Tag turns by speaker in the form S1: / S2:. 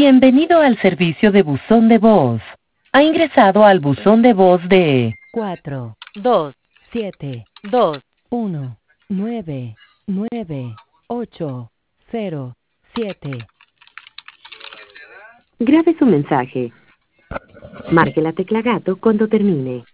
S1: Bienvenido al servicio de buzón de voz. Ha ingresado al buzón de voz de 4 2 7 2 1 9 9 8 0 7. Grabe su mensaje. Marque la tecla gato cuando termine.